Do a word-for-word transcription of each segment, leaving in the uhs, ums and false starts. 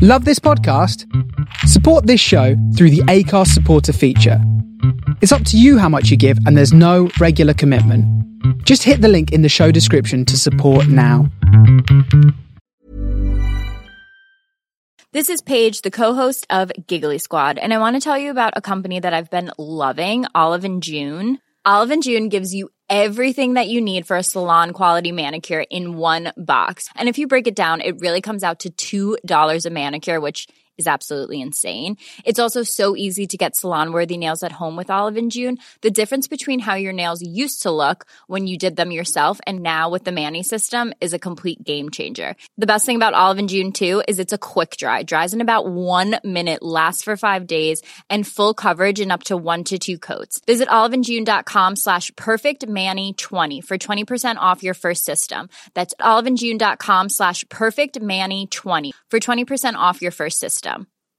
Love this podcast? Support this show through the Acast supporter feature. It's up to you how much you give, and there's no regular commitment. Just hit the link in the show description to support now. This is Paige, the co-host of Giggly Squad, and I want to tell you about a company that I've been loving, Olive and June. Olive and June gives you everything that you need for a salon-quality manicure in one box. And if you break it down, it really comes out to two dollars a manicure, which is absolutely insane. It's also so easy to get salon-worthy nails at home with Olive and June. The difference between how your nails used to look when you did them yourself and now with the Mani system is a complete game changer. The best thing about Olive and June, too, is it's a quick dry. Dries in about one minute, lasts for five days, and full coverage in up to one to two coats. Visit oliveandjune.com slash perfectmani20 for twenty percent off your first system. That's oliveandjune.com slash perfectmani20 for twenty percent off your first system.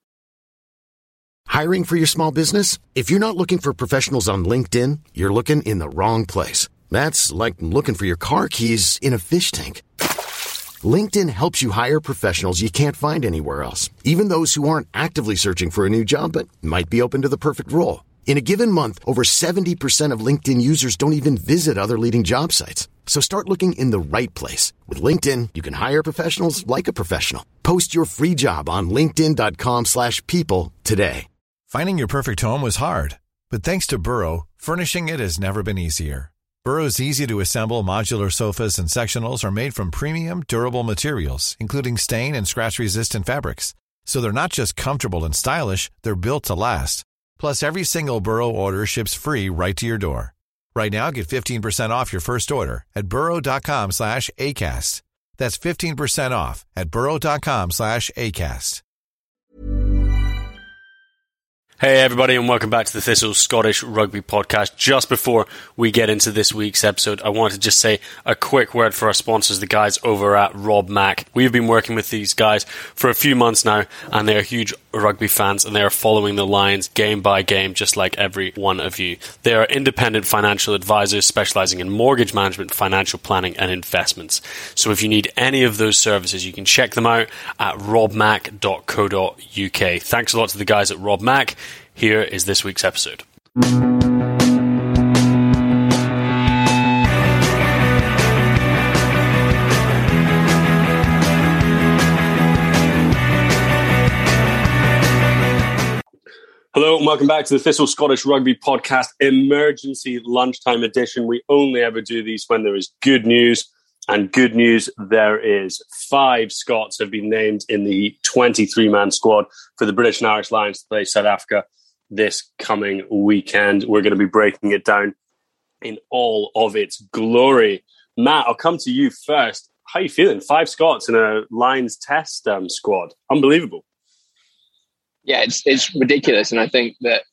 Hiring for your small business? If you're not looking for professionals on LinkedIn, you're looking in the wrong place. That's like looking for your car keys in a fish tank. LinkedIn helps you hire professionals you can't find anywhere else, even those who aren't actively searching for a new job but might be open to the perfect role. In a given month, over seventy percent of LinkedIn users don't even visit other leading job sites. So start looking in the right place. With LinkedIn, you can hire professionals like a professional. Post your free job on linkedin.com slash people today. Finding your perfect home was hard, but thanks to Burrow, furnishing it has never been easier. Burrow's easy-to-assemble modular sofas and sectionals are made from premium, durable materials, including stain and scratch-resistant fabrics. So they're not just comfortable and stylish, they're built to last. Plus, every single Burrow order ships free right to your door. Right now, get fifteen percent off your first order at burrow.com slash ACAST. That's fifteen percent off at burrow.com slash ACAST. Hey everybody, and welcome back to the Thistle Scottish Rugby Podcast. Just before we get into this week's episode, I want to just say a quick word for our sponsors, the guys over at Rob Mack. We've been working with these guys for a few months now, and they are huge rugby fans, and they are following the Lions game by game, just like every one of you. They are independent financial advisors specializing in mortgage management, financial planning, and investments. So if you need any of those services, you can check them out at rob mack dot co dot U K. Thanks a lot to the guys at Rob Mack. Here is this week's episode. Hello and welcome back to the Thistle Scottish Rugby Podcast Emergency Lunchtime Edition. We only ever do these when there is good news, and good news there is. Five Scots have been named in the twenty-three man squad for the British and Irish Lions to play South Africa this coming weekend. We're going to be breaking it down in all of its glory. Matt, I'll come to you first. How are you feeling? Five Scots in a Lions test um, squad. Unbelievable. Yeah, it's it's ridiculous. And I think that,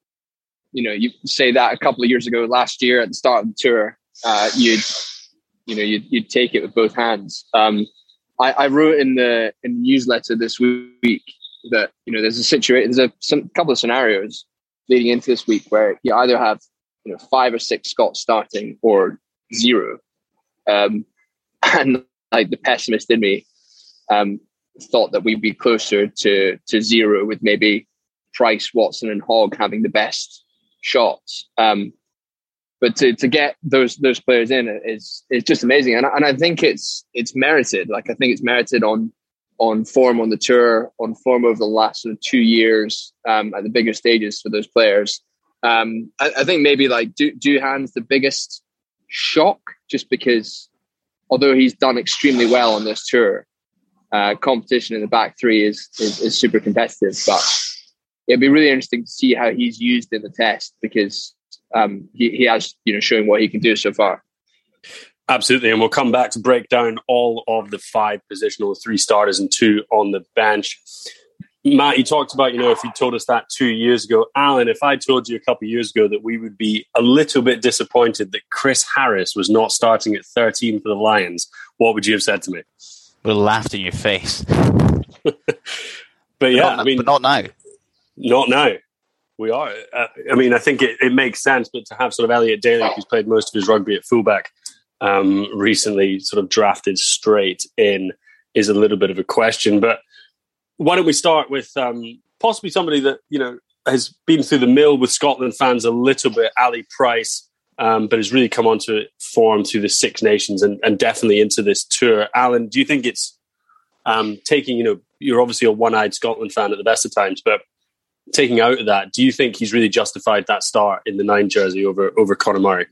you know, you say that a couple of years ago, last year at the start of the tour, uh, you'd, you know, you'd, you'd take it with both hands. Um, I, I wrote in the, in the newsletter this week that, you know, there's a situation, there's a some, couple of scenarios leading into this week where you either have, you know, five or six Scots starting or zero. Um, and like the pessimist in me um, thought that we'd be closer to, to zero with maybe Price, Watson and Hogg having the best shots. Um, but to, to get those those players in is is just amazing. And, and I think it's it's merited. Like, I think it's merited on on form on the tour, on form over the last sort of two years um, at the bigger stages for those players. Um, I, I think maybe like du- Duhan's the biggest shock, just because although he's done extremely well on this tour, uh, competition in the back three is, is is super competitive. But it'd be really interesting to see how he's used in the test, because um, he, he has, you know, shown what he can do so far. Absolutely, and we'll come back to break down all of the five positional, three starters and two on the bench. Matt, you talked about, you know, if you told us that two years ago. Alan, if I told you a couple of years ago that we would be a little bit disappointed that Chris Harris was not starting at thirteen for the Lions, what would you have said to me? Would have laughed in your face. But yeah, not, I mean... But not now. Not now. We are. Uh, I mean, I think it, it makes sense, but to have sort of Elliot Daly, who's played most of his rugby at fullback, um, recently sort of drafted straight in, is a little bit of a question. But why don't we start with um, possibly somebody that, you know, has been through the mill with Scotland fans a little bit, Ali Price, um, but has really come onto form through the Six Nations and, and definitely into this tour. Alan, do you think it's um, taking, you know, you're obviously a one-eyed Scotland fan at the best of times, but taking out of that, do you think he's really justified that start in the nine jersey over over Conor Murray?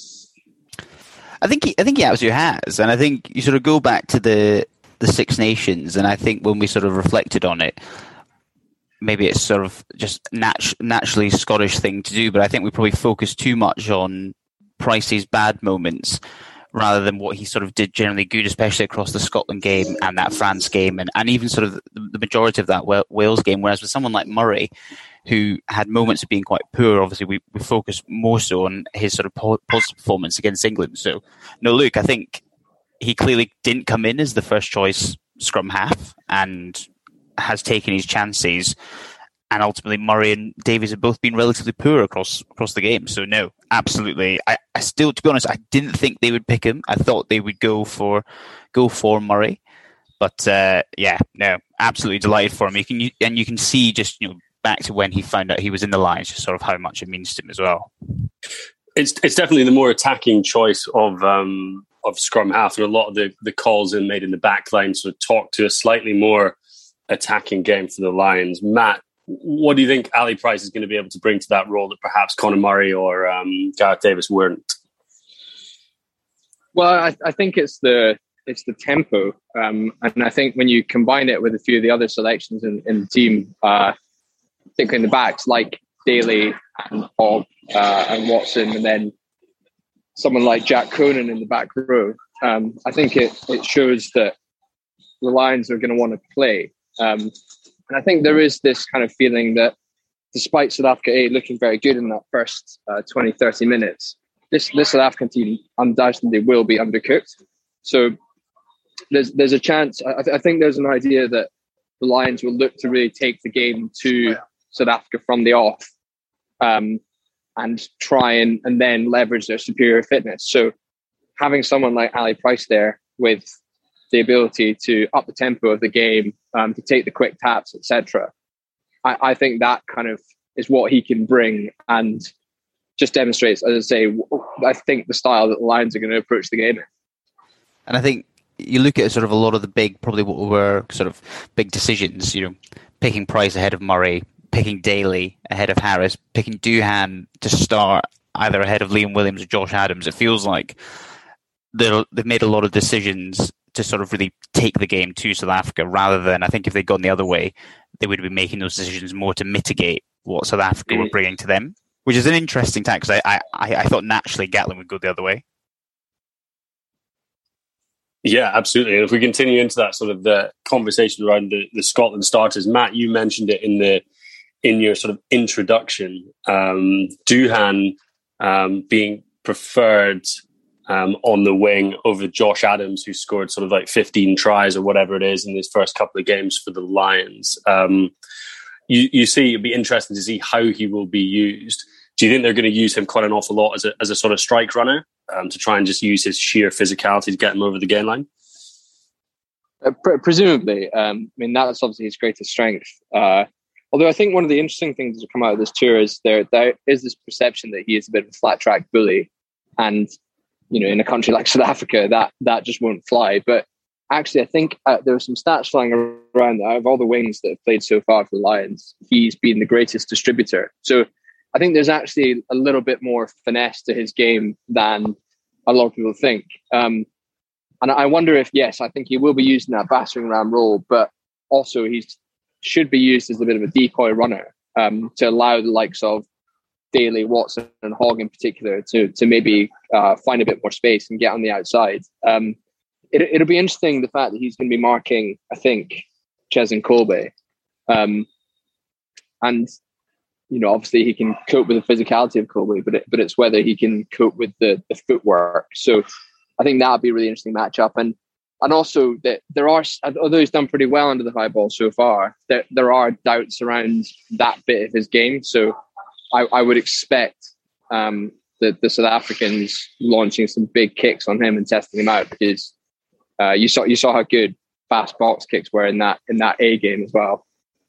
I think he, I think he absolutely has, and I think you sort of go back to the the Six Nations, and I think when we sort of reflected on it, maybe it's sort of just nat- naturally Scottish thing to do, but I think we probably focused too much on Price's bad moments rather than what he sort of did generally good, especially across the Scotland game and that France game, and, and even sort of the majority of that Wales game. Whereas with someone like Murray, who had moments of being quite poor, obviously we, we focused more so on his sort of positive performance against England. So, no, look, I think he clearly didn't come in as the first choice scrum half and has taken his chances. And ultimately, Murray and Davies have both been relatively poor across across the game. So, no, absolutely. I, I still, to be honest, I didn't think they would pick him. I thought they would go for go for Murray. But, uh, yeah, no, absolutely delighted for him. You can, you, and you can see just, you know, back to when he found out he was in the Lions, just sort of how much it means to him as well. It's it's definitely the more attacking choice of um, of scrum half, and a lot of the, the calls in made in the back line sort of talk to a slightly more attacking game for the Lions. Matt, what do you think Ali Price is going to be able to bring to that role that perhaps Conor Murray or um, Gareth Davis weren't? Well, I, I think it's the it's the tempo, um, and I think when you combine it with a few of the other selections in, in the team, uh, particularly in the backs, like Daly and Hogg uh, and Watson, and then someone like Jack Cronin in the back row, um, I think it it shows that the Lions are going to want to play. Um, And I think there is this kind of feeling that despite South Africa A looking very good in that first uh, twenty, thirty minutes, this, this South African team undoubtedly will be undercooked. So there's there's a chance, I, th- I think there's an idea that the Lions will look to really take the game to South Africa from the off um, and try and, and then leverage their superior fitness. So having someone like Ali Price there with the ability to up the tempo of the game, um, to take the quick taps, et cetera. I, I think that kind of is what he can bring and just demonstrates, as I say, I think the style that the Lions are going to approach the game in. And I think you look at sort of a lot of the big, probably what were sort of big decisions, you know, picking Price ahead of Murray, picking Daly ahead of Harris, picking Duhan to start either ahead of Liam Williams or Josh Adams. It feels like they've made a lot of decisions to sort of really take the game to South Africa, rather than, I think if they'd gone the other way, they would have been making those decisions more to mitigate what South Africa mm. were bringing to them, which is an interesting tack, because I, I, I thought naturally Gatland would go the other way. Yeah, absolutely. And if we continue into that sort of the conversation around the, the Scotland starters, Matt, you mentioned it in the in your sort of introduction, um, Duhan um, being preferred Um, on the wing over Josh Adams, who scored sort of like fifteen tries or whatever it is in his first couple of games for the Lions. Um, you, you see, it'd be interesting to see how he will be used. Do you think they're going to use him quite an awful lot as a, as a sort of strike runner um, to try and just use his sheer physicality to get him over the gain line? Uh, pre- presumably. Um, I mean, that's obviously his greatest strength. Uh, although I think one of the interesting things that come out of this tour is there there is this perception that he is a bit of a flat track bully, and you know, in a country like South Africa, that that just won't fly. But actually, I think uh, there are some stats flying around that out of all the wings that have played so far for the Lions, he's been the greatest distributor. So I think there's actually a little bit more finesse to his game than a lot of people think. Um, and I wonder if, yes, I think he will be used in that battering ram role, but also he should be used as a bit of a decoy runner um, to allow the likes of Daly, Watson and Hogg in particular to to maybe uh, find a bit more space and get on the outside. Um, it, it'll be interesting, the fact that he's going to be marking, I think, Cheslin Kolbe. Um, and, you know, obviously he can cope with the physicality of Kolbe, but, it, but it's whether he can cope with the, the footwork. So I think that would be a really interesting matchup. And and also that there are, although he's done pretty well under the high ball so far, there, there are doubts around that bit of his game. So I, I would expect um, the, the South Africans launching some big kicks on him and testing him out, because uh, you saw you saw how good fast box kicks were in that in that A game as well.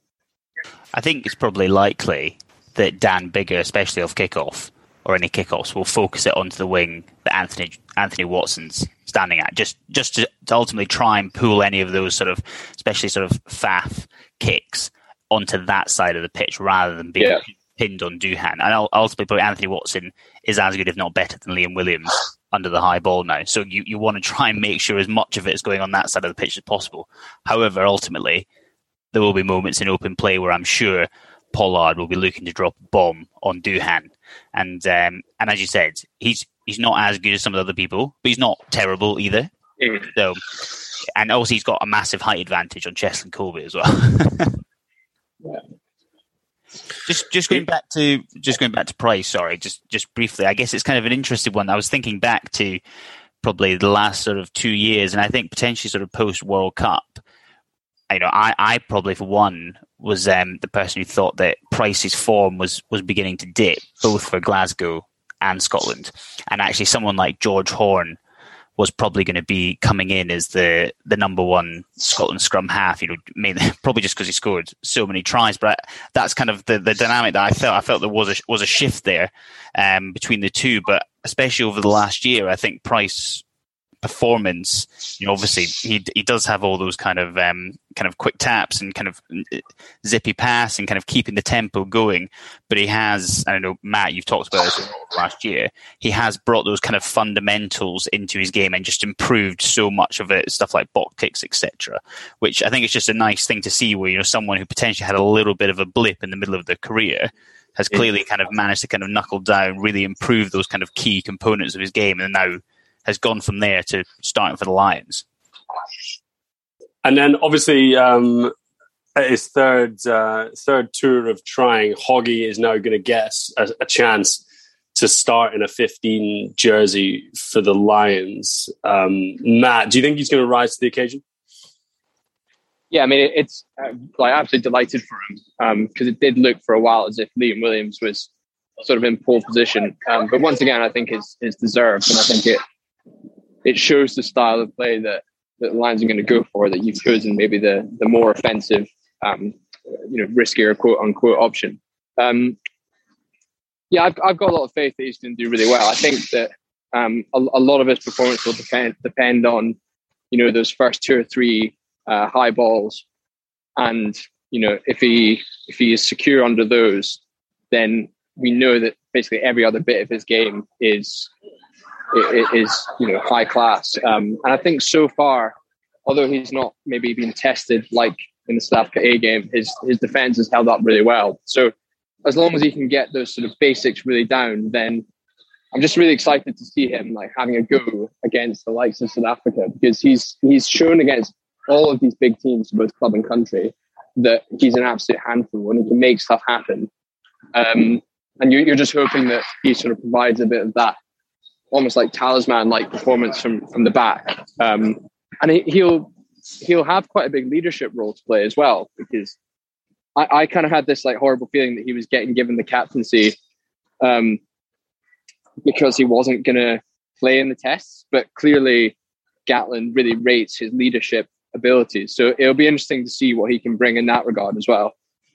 I think it's probably likely that Dan Biggar, especially off kickoff or any kickoffs, will focus it onto the wing that Anthony Anthony Watson's standing at, just just to, to ultimately try and pull any of those sort of, especially sort of faff kicks onto that side of the pitch rather than being yeah. pinned on Duhan. And ultimately, Anthony Watson is as good, if not better, than Liam Williams under the high ball now. So you, you want to try and make sure as much of it is going on that side of the pitch as possible. However, ultimately, there will be moments in open play where I'm sure Pollard will be looking to drop a bomb on Duhan. And um, and as you said, he's he's not as good as some of the other people, but he's not terrible either. Mm. So, and also he's got a massive height advantage on Cheslin Colby as well. yeah. Just just going back to just going back to Price, sorry, just just briefly. I guess it's kind of an interesting one. I was thinking back to probably the last sort of two years, and I think potentially sort of post World Cup. You know, I, I probably for one was um, the person who thought that Price's form was was beginning to dip, both for Glasgow and Scotland. And actually, someone like George Horne was probably going to be coming in as the, the number one Scotland scrum half, you know, mainly, probably just because he scored so many tries. But that's kind of the, the dynamic that I felt. I felt there was a, was a shift there um, between the two. But especially over the last year, I think Price performance, you know, obviously he he does have all those kind of um, kind of quick taps and kind of zippy pass and kind of keeping the tempo going. But he has, I don't know, Matt, you've talked about this last year. He has brought those kind of fundamentals into his game and just improved so much of it, stuff like box kicks, et cetera. Which I think is just a nice thing to see, where, you know, someone who potentially had a little bit of a blip in the middle of their career has clearly kind of managed to kind of knuckle down, really improve those kind of key components of his game, and now has gone from there to starting for the Lions. And then obviously um, his third uh, third tour of trying, Hoggy is now going to get a, a chance to start in a fifteen jersey for the Lions. Um, Matt, do you think he's going to rise to the occasion? Yeah, I mean, it's uh, like absolutely delighted for him because um, it did look for a while as if Liam Williams was sort of in pole position. Um, but once again, I think it's, it's deserved, and I think it it shows the style of play that, that the Lions are going to go for, that you've chosen maybe the the more offensive, um, you know, riskier quote unquote option. Um, yeah, I've I've got a lot of faith that he's going to do really well. I think that um, a, a lot of his performance will depend depend on, you know, those first two or three uh, high balls, and you know, if he if he is secure under those, then we know that basically every other bit of his game is. It is, you know, high class. Um, and I think so far, although he's not maybe been tested like in the South Africa A game, his his defense has held up really well. So as long as he can get those sort of basics really down, then I'm just really excited to see him like having a go against the likes of South Africa, because he's he's shown against all of these big teams, both club and country, that he's an absolute handful and he can make stuff happen. Um, and you, you're just hoping that he sort of provides a bit of that almost like talisman-like performance from, from the back. Um, and he, he'll he'll have quite a big leadership role to play as well, because I, I kind of had this like horrible feeling that he was getting given the captaincy um, because he wasn't going to play in the tests. But clearly Gatland really rates his leadership abilities. So it'll be interesting to see what he can bring in that regard as well.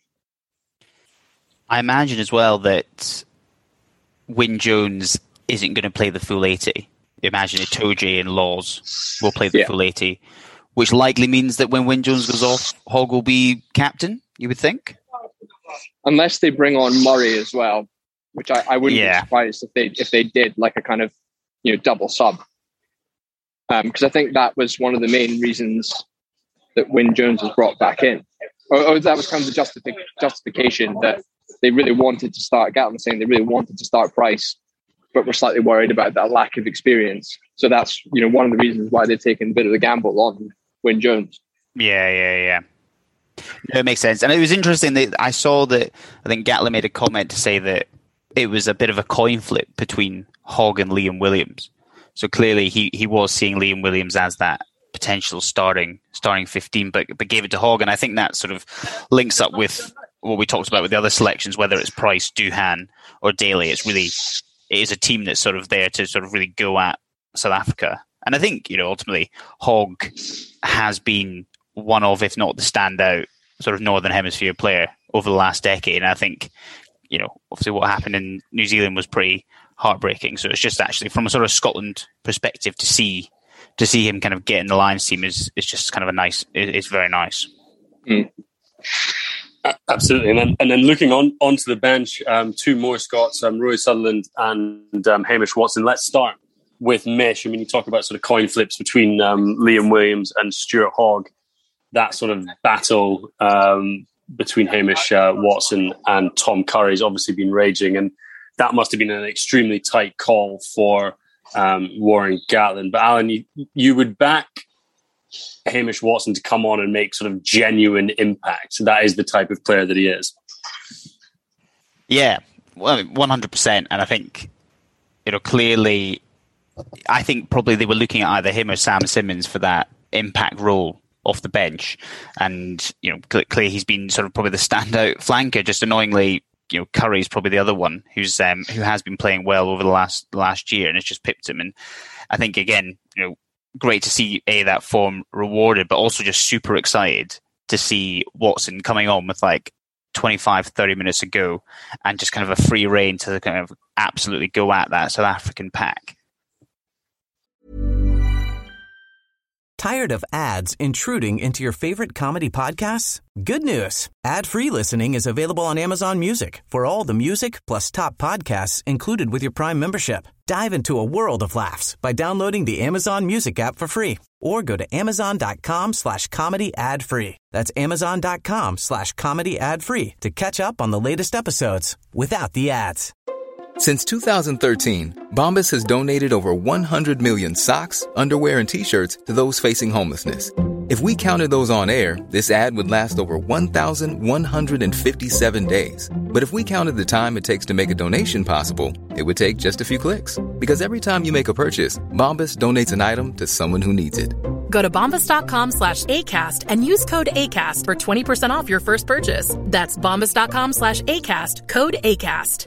I imagine as well that Wyn Jones isn't going to play the full eighty. Imagine Itoje and Laws will play the yeah. full eighty, which likely means that when Wyn Jones goes off, Hogg will be captain, you would think? Unless they bring on Murray as well, which I, I wouldn't yeah. be surprised if they if they did like a kind of, you know, double sub. Because um, I think that was one of the main reasons that Wyn Jones was brought back in. Or, or that was kind of the justific- justification that they really wanted to start, Gatland saying they really wanted to start Price, but we're slightly worried about that lack of experience. So that's, you know, one of the reasons why they've taken a bit of the gamble on Wyn Jones. Yeah, yeah, yeah. No, it makes sense. And it was interesting that I saw that, I think Gatland made a comment to say that it was a bit of a coin flip between Hogg and Liam Williams. So clearly he, he was seeing Liam Williams as that potential starting starting fifteen, but, but gave it to Hogg. And I think that sort of links up with what we talked about with the other selections, whether it's Price, Duhan or Daly. It's really... It is a team that's sort of there to sort of really go at South Africa. And I think, you know, ultimately Hogg has been one of, if not the standout, sort of Northern Hemisphere player over the last decade. And I think, you know, obviously what happened in New Zealand was pretty heartbreaking. So it's just actually from a sort of Scotland perspective to see to see him kind of get in the Lions team is is just kind of a nice. It's very nice. Mm. Absolutely, and then and then looking on onto the bench, um, two more Scots, um, Rory Sutherland and um, Hamish Watson. Let's start with Mish. I mean, you talk about sort of coin flips between um, Liam Williams and Stuart Hogg. That sort of battle um, between Hamish uh, Watson and Tom Curry has obviously been raging, and that must have been an extremely tight call for um, Warren Gatland. But Alan, you, you would back Hamish Watson to come on and make sort of genuine impact. That is the type of player that he is. Yeah, well, one hundred percent. And I think, you know, clearly, I think probably they were looking at either him or Sam Simmons for that impact role off the bench. And, you know, clearly he's been sort of probably the standout flanker. Just annoyingly, you know, Curry's probably the other one who's um, who has been playing well over the last last year, and it's just pipped him. And I think, again, you know, great to see A, that form rewarded, but also just super excited to see Watson coming on with like twenty-five, thirty minutes to go and just kind of a free rein to kind of absolutely go at that South African pack. Tired of ads intruding into your favorite comedy podcasts? Good news. Ad-free listening is available on Amazon Music for all the music plus top podcasts included with your Prime membership. Dive into a world of laughs by downloading the Amazon Music app for free or go to amazon.com slash comedy ad free. That's amazon.com slash comedy ad free to catch up on the latest episodes without the ads. Since two thousand thirteen, Bombas has donated over one hundred million socks, underwear, and T-shirts to those facing homelessness. If we counted those on air, this ad would last over one thousand one hundred fifty-seven days. But if we counted the time it takes to make a donation possible, it would take just a few clicks. Because every time you make a purchase, Bombas donates an item to someone who needs it. Go to bombas.com slash ACAST and use code ACAST for twenty percent off your first purchase. That's bombas.com slash ACAST, code ACAST.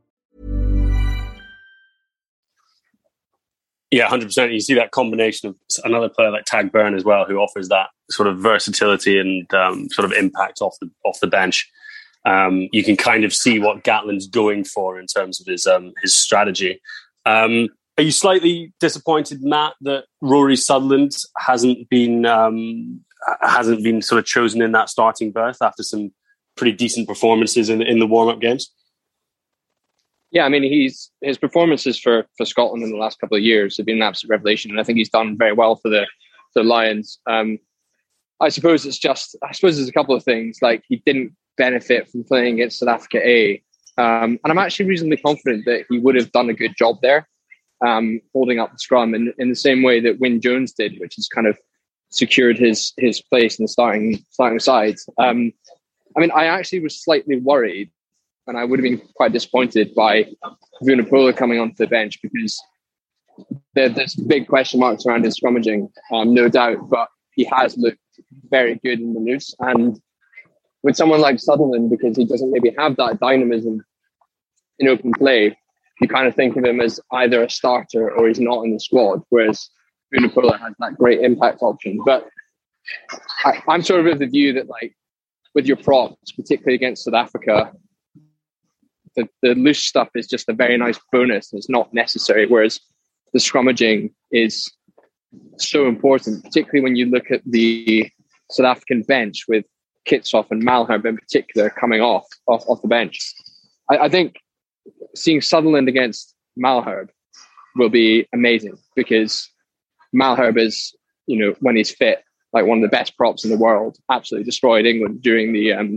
Yeah, one hundred percent. You see that combination of another player like Tag Byrne as well, who offers that sort of versatility and um, sort of impact off the off the bench. Um, you can kind of see what Gatland's going for in terms of his um, his strategy. Um, are you slightly disappointed, Matt, that Rory Sutherland hasn't been um, hasn't been sort of chosen in that starting berth after some pretty decent performances in in the warm up games? Yeah, I mean, he's his performances for, for Scotland in the last couple of years have been an absolute revelation, and I think he's done very well for the for the Lions. Um, I suppose it's just, I suppose there's a couple of things, like he didn't benefit from playing against South Africa A, um, and I'm actually reasonably confident that he would have done a good job there, um, holding up the scrum in, in the same way that Wyn Jones did, which has kind of secured his his place in the starting starting side. Um, I mean, I actually was slightly worried. And I would have been quite disappointed by Vunipola coming onto the bench because there, there's big question marks around his scrummaging, um, no doubt. But he has looked very good in the loose. And with someone like Sutherland, because he doesn't maybe have that dynamism in open play, you kind of think of him as either a starter or he's not in the squad. Whereas Vunipola has that great impact option. But I, I'm sort of of the view that, like, with your props, particularly against South Africa, The, the loose stuff is just a very nice bonus. It's not necessary, whereas the scrummaging is so important, particularly when you look at the South African bench with Kitshoff and Malherbe in particular coming off off, off the bench. I, I think seeing Sutherland against Malherbe will be amazing because Malherbe is, you know, when he's fit, like one of the best props in the world. Absolutely destroyed England during the um,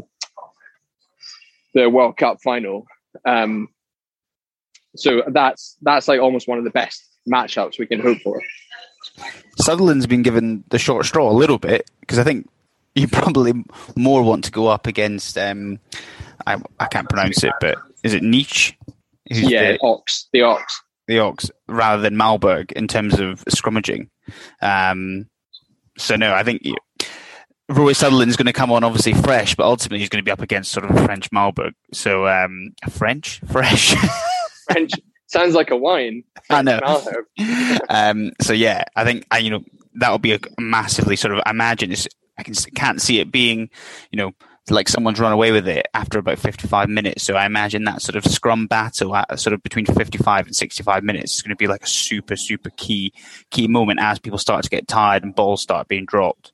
the World Cup final. Um, so that's that's like almost one of the best matchups we can hope for. Sutherland's been given the short straw a little bit because I think you probably more want to go up against um, I, I can't pronounce it, but is it Nietzsche? Who's yeah, the, Ox, the Ox, the Ox, rather than Malberg in terms of scrummaging. Um, so no, I think. You, Rory Sutherland is going to come on obviously fresh, but ultimately he's going to be up against sort of a French Malberg. So um, French, fresh, French sounds like a wine. I know. um, so yeah, I think I, you know that will be a massively sort of. I imagine it's I can can't see it being, you know, like someone's run away with it after about fifty-five minutes. So I imagine that sort of scrum battle at sort of between fifty-five and sixty-five minutes is going to be like a super, super key key moment as people start to get tired and balls start being dropped.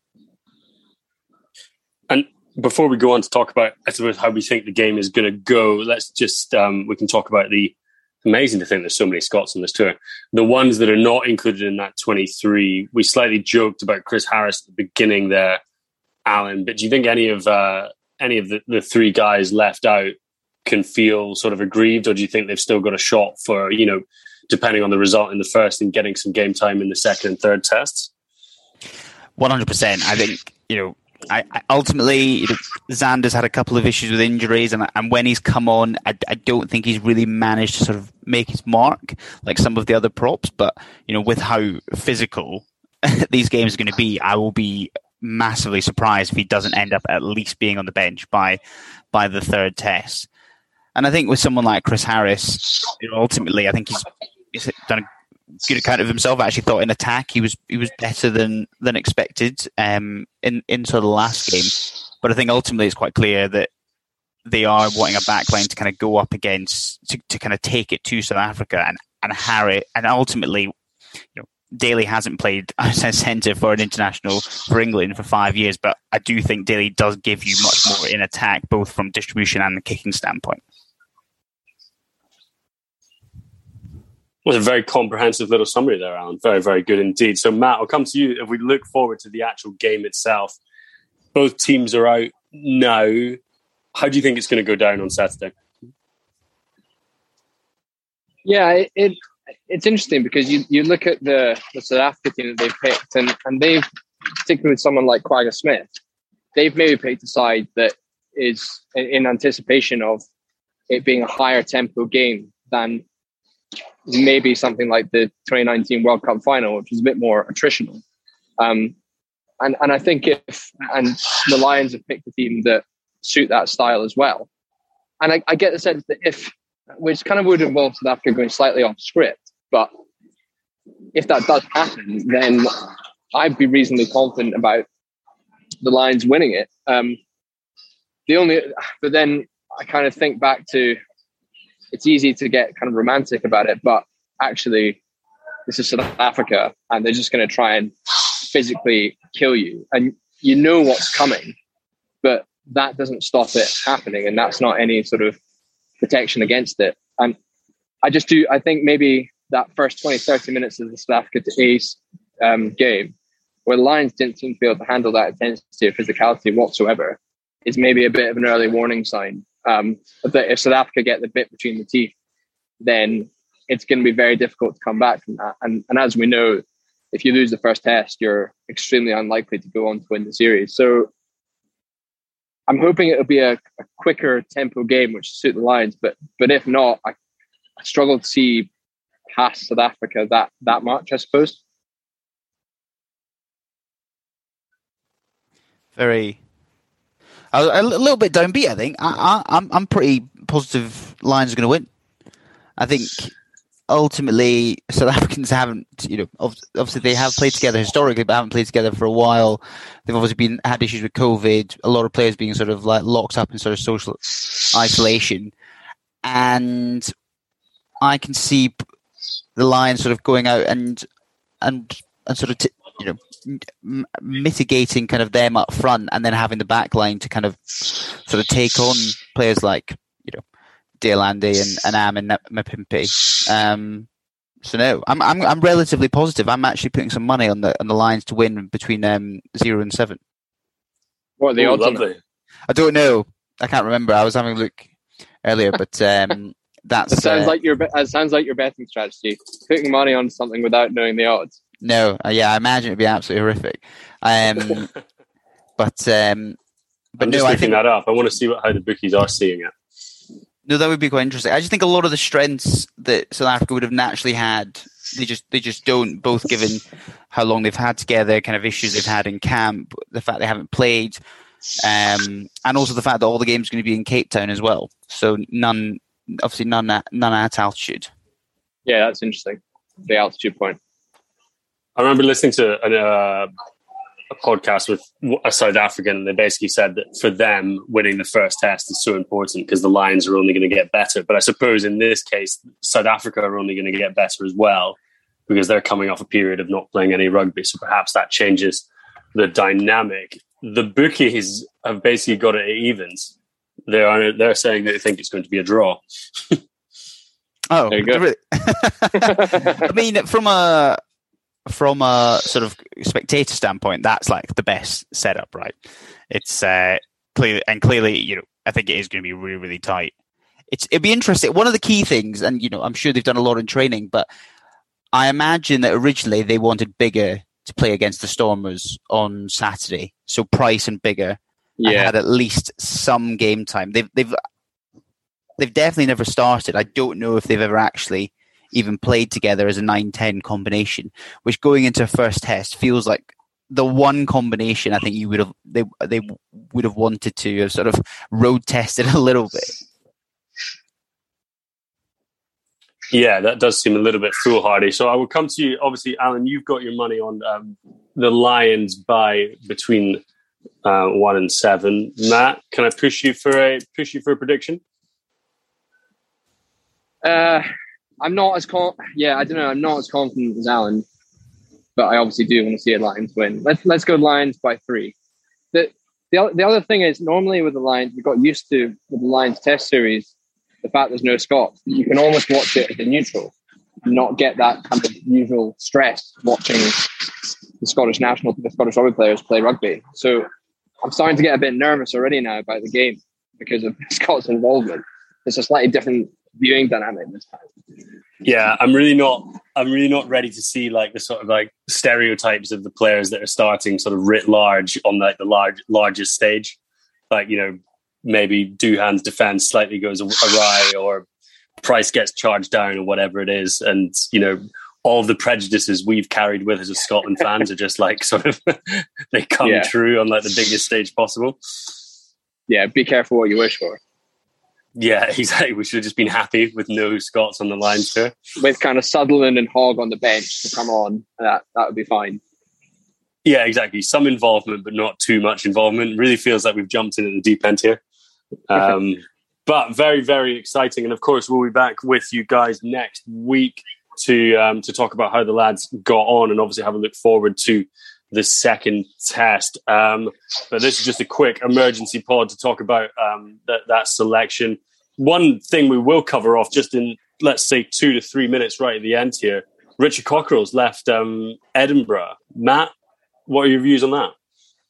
And before we go on to talk about, I suppose, how we think the game is going to go, let's just, um, we can talk about the, amazing to think there's so many Scots on this tour. The ones that are not included in that twenty-three, we slightly joked about Chris Harris at the beginning there, Alan, but do you think any of uh, any of the, the three guys left out can feel sort of aggrieved, or do you think they've still got a shot for, you know, depending on the result in the first and getting some game time in the second and third tests? one hundred percent. I think, you know, I, I ultimately, you know, Xander's had a couple of issues with injuries, and, and when he's come on, I, I don't think he's really managed to sort of make his mark like some of the other props. But, you know, with how physical these games are going to be, I will be massively surprised if he doesn't end up at least being on the bench by by the third test. And I think with someone like Chris Harris, you know, ultimately, I think he's, he's done a good account of himself. I actually thought in attack he was he was better than than expected um, in in sort of the last game. But I think ultimately it's quite clear that they are wanting a backline to kind of go up against to, to kind of take it to South Africa, and and Harry and ultimately, you know, Daly hasn't played as a centre for an international for England for five years, but I do think Daly does give you much more in attack, both from distribution and the kicking standpoint. Was a very comprehensive little summary there, Alan. Very, very good indeed. So, Matt, I'll come to you. If we look forward to the actual game itself, both teams are out now. How do you think it's going to go down on Saturday? Yeah, it, it it's interesting because you, you look at the, the South Africa team that they've picked, and, and they've, particularly with someone like Kwagga Smith, they've maybe picked a side that is in, in anticipation of it being a higher tempo game than maybe something like the twenty nineteen World Cup final, which is a bit more attritional. Um, and, and I think if, and the Lions have picked a team that suit that style as well. And I, I get the sense that if, which kind of would involve South Africa going slightly off script, but if that does happen, then I'd be reasonably confident about the Lions winning it. Um, the only, but then I kind of think back to, it's easy to get kind of romantic about it, but actually this is South Africa and they're just going to try and physically kill you. And you know what's coming, but that doesn't stop it happening. And that's not any sort of protection against it. And I just do, I think maybe that first twenty, thirty minutes of the South Africa to Ace um, game, where the Lions didn't seem to be able to handle that intensity of physicality whatsoever, is maybe a bit of an early warning sign. Um, that if South Africa get the bit between the teeth, then it's going to be very difficult to come back from that. And, and as we know, if you lose the first test, you're extremely unlikely to go on to win the series. So I'm hoping it'll be a, a quicker tempo game, which suit the Lions. But but if not, I, I struggle to see past South Africa that that much, I suppose. Very. A, a little bit downbeat, I think. I, I, I'm I'm pretty positive Lions are going to win. I think ultimately South Africans haven't, you know, obviously they have played together historically, but haven't played together for a while. They've obviously been had issues with COVID. A lot of players being sort of like locked up in sort of social isolation, and I can see the Lions sort of going out and and and sort of t- you know. M- mitigating kind of them up front, and then having the back line to kind of sort of take on players like, you know, Deolande and, and Am and Mapimpi. Um, so no, I'm I'm I'm relatively positive. I'm actually putting some money on the on the Lions to win between um zero and seven. What are the odds? Lovely. I don't know. I can't remember. I was having a look earlier, but um, that's it sounds uh, like your it sounds like your betting strategy. Putting money on something without knowing the odds. No, uh, yeah, I imagine it'd be absolutely horrific. Um, but um, but I'm no, just I looking think that up. I want to see what, how the bookies are seeing it. No, that would be quite interesting. I just think a lot of the strengths that South Africa would have naturally had, they just they just don't. Both given how long they've had together, kind of issues they've had in camp, the fact they haven't played, um, and also the fact that all the games are going to be in Cape Town as well. So none, obviously none at, none at altitude. Yeah, that's interesting. The altitude point. I remember listening to an, uh, a podcast with a South African, and they basically said that for them, winning the first test is so important because the Lions are only going to get better. But I suppose in this case, South Africa are only going to get better as well because they're coming off a period of not playing any rugby. So perhaps that changes the dynamic. The bookies have basically got it at evens. They are, they're saying that they think it's going to be a draw. Oh, there you go. Really? I mean, from a from a sort of spectator standpoint, that's like the best setup, right? It's uh, clearly and clearly, you know, I think it is going to be really, really tight. It's it'd be interesting. One of the key things, and you know, I'm sure they've done a lot in training, but I imagine that originally they wanted Biggar to play against the Stormers on Saturday, so Price and Biggar yeah. had at least some game time. They've they've they've definitely never started. I don't know if they've ever actually even played together as a nine ten combination, which going into a first test feels like the one combination I think you would have they they would have wanted to have sort of road tested a little bit. Yeah, that does seem a little bit foolhardy. So I will come to you. Obviously, Alan, you've got your money on um, the Lions by between uh, one and seven. Matt, can I push you for a push you for a prediction? Uh, I'm not as con- yeah, I don't know. I'm not as confident as Alan, but I obviously do want to see a Lions win. Let's let's go Lions by three. The the the other thing is normally with the Lions, we got used to with the Lions Test series. The fact there's no Scots, you can almost watch it as a neutral and not get that kind of usual stress watching the Scottish national, the Scottish rugby players play rugby. So I'm starting to get a bit nervous already now about the game because of Scots' involvement. It's a slightly different viewing dynamic this time. Yeah, I'm really not. I'm really not ready to see like the sort of like stereotypes of the players that are starting sort of writ large on like the large largest stage, like you know. Maybe Duhan's defense slightly goes awry or Price gets charged down or whatever it is. And, you know, all the prejudices we've carried with us as Scotland fans are just like sort of, they come yeah. true on like the biggest stage possible. Yeah, be careful what you wish for. Yeah, exactly. We should have just been happy with no Scots on the Lions tour. With kind of Sutherland and Hogg on the bench to come on, that, that would be fine. Yeah, exactly. Some involvement, but not too much involvement. Really feels like we've jumped in at the deep end here. Um, but very, very exciting. And of course, we'll be back with you guys next week to um, to talk about how the lads got on and obviously have a look forward to the second test. Um, but this is just a quick emergency pod to talk about um, that, that selection. One thing we will cover off just in, let's say, two to three minutes right at the end here. Richard Cockerill's left um, Edinburgh. Matt, what are your views on that?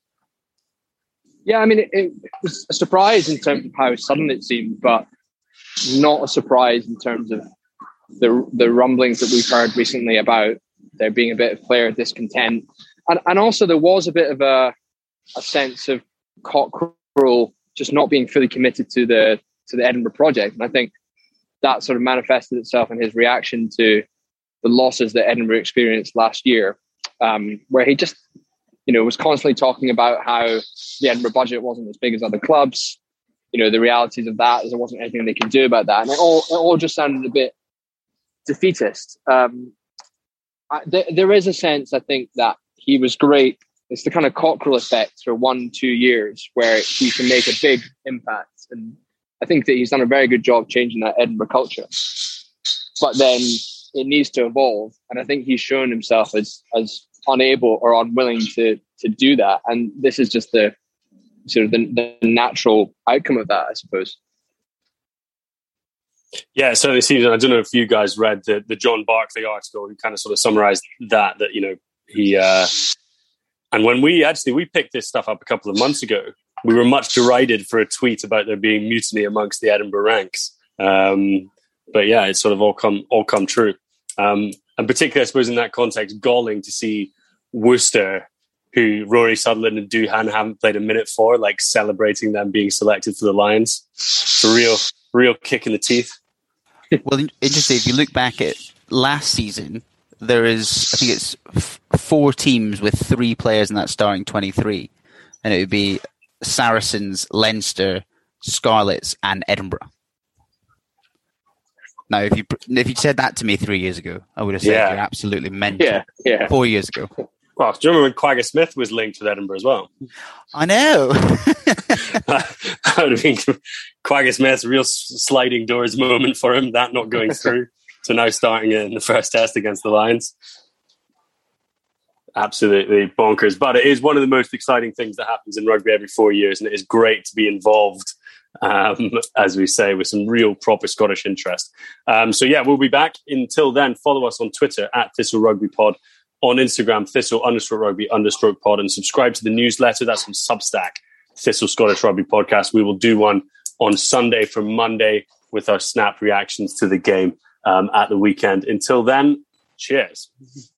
Yeah, I mean, it, it was a surprise in terms of how sudden it seemed, but not a surprise in terms of the the rumblings that we've heard recently about there being a bit of player discontent. And and also there was a bit of a a sense of Cockerill just not being fully committed to the to the Edinburgh project. And I think that sort of manifested itself in his reaction to the losses that Edinburgh experienced last year, um, where he just you know, was constantly talking about how the Edinburgh budget wasn't as big as other clubs. You know, the realities of that is there wasn't anything they could do about that. And it all, it all just sounded a bit defeatist. Um, I, th- there is a sense, I think, that he was great. It's the kind of Cockerill effect for one, two years where he can make a big impact. And I think that he's done a very good job changing that Edinburgh culture. But then it needs to evolve. And I think he's shown himself as as unable or unwilling to to do that, and this is just the sort of the, the natural outcome of that, I suppose. Yeah, it certainly seems. I don't know if you guys read the the John Barclay article. He kind of sort of summarized that that you know he uh, and when we actually we picked this stuff up a couple of months ago, we were much derided for a tweet about there being mutiny amongst the Edinburgh ranks. Um, but yeah, it's sort of all come all come true. Um, And particularly, I suppose, in that context, galling to see Worcester, who Rory Sutherland and Duhan haven't played a minute for, like celebrating them being selected for the Lions. It's a real, real kick in the teeth. Well, interesting. If you look back at last season, there is, I think it's f- four teams with three players in that starting twenty-three. And it would be Saracens, Leinster, Scarlets, and Edinburgh. Now, if you if you said that to me three years ago, I would have said yeah. you're absolutely mental. Yeah, yeah. Four years ago. Well, do you remember when Quagga Smith was linked with Edinburgh as well? I know. That would have been Quagga Smith's real sliding doors moment for him, that not going through. So now starting in the first test against the Lions. Absolutely bonkers. But it is one of the most exciting things that happens in rugby every four years. And it is great to be involved, um, as we say, with some real proper Scottish interest. Um, so yeah, we'll be back. Until then, follow us on Twitter at Thistle Rugby Pod. On Instagram, Thistle understroke rugby understroke pod, and subscribe to the newsletter. That's from Substack, Thistle Scottish Rugby Podcast. We will do one on Sunday for Monday with our snap reactions to the game um, at the weekend. Until then, cheers.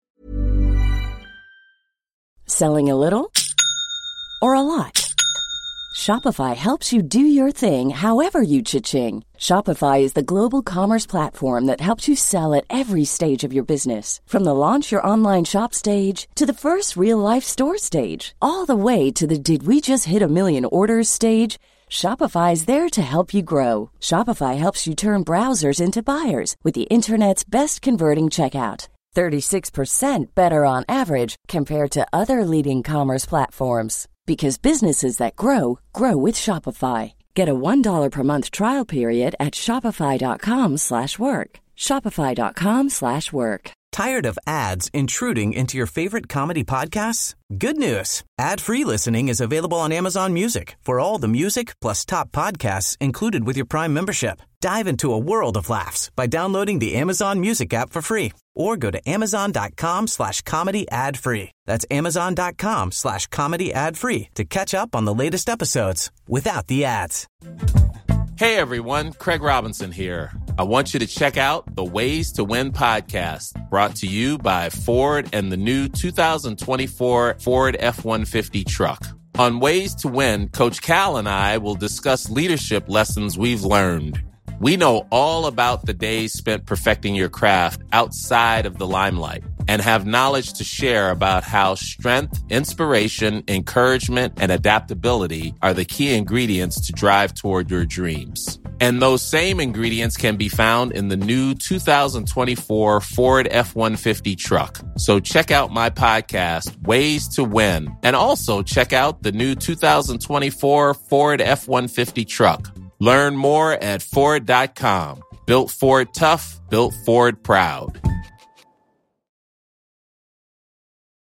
Selling a little or a lot? Shopify helps you do your thing however you cha-ching. Shopify is the global commerce platform that helps you sell at every stage of your business. From the launch your online shop stage to the first real-life store stage, all the way to the did we just hit a million orders stage. Shopify is there to help you grow. Shopify helps you turn browsers into buyers with the internet's best converting checkout. thirty-six percent better on average compared to other leading commerce platforms. Because businesses that grow, grow with Shopify. Get a one dollar per month trial period at shopify.com slash work. Shopify.com slash work. Tired of ads intruding into your favorite comedy podcasts? Good news. Ad-free listening is available on Amazon Music for all the music plus top podcasts included with your Prime membership. Dive into a world of laughs by downloading the Amazon Music app for free or go to amazon.com slash comedy ad free. That's amazon.com slash comedy ad free to catch up on the latest episodes without the ads. Hey everyone, Craig Robinson here. I want you to check out the Ways to Win podcast, brought to you by Ford and the new two thousand twenty-four Ford F one fifty truck. On Ways to Win, Coach Cal and I will discuss leadership lessons we've learned. We know all about the days spent perfecting your craft outside of the limelight and have knowledge to share about how strength, inspiration, encouragement, and adaptability are the key ingredients to drive toward your dreams. And those same ingredients can be found in the new two thousand twenty-four Ford F one fifty truck. So check out my podcast, Ways to Win, and also check out the new two thousand twenty-four Ford F one fifty truck. Learn more at Ford dot com. Built Ford tough, built Ford proud.